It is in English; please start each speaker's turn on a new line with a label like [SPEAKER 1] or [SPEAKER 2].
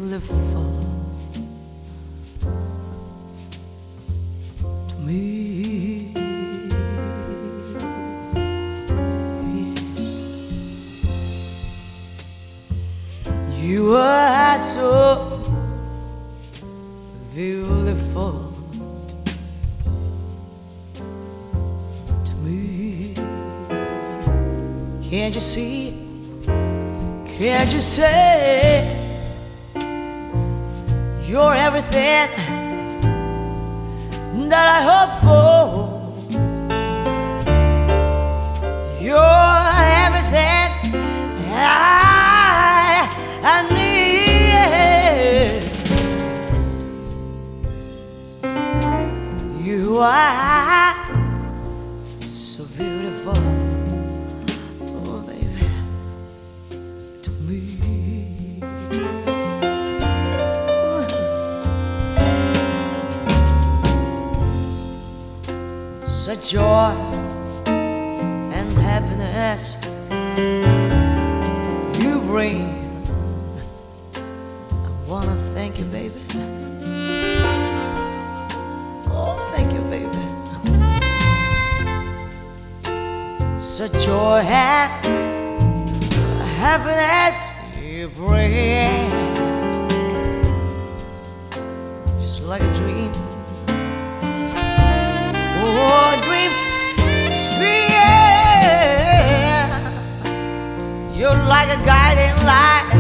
[SPEAKER 1] beautiful to me. You are so beautiful to me. Can't you see? Can't you say you're everything that I hope for? You're everything I need. You are so beautiful, oh baby, to me. Such joy and happiness you bring. I wanna thank you, baby. Oh, thank you, baby. Such joy and happiness you bring, just like a dream. Oh, dream, yeah. You're like a guiding light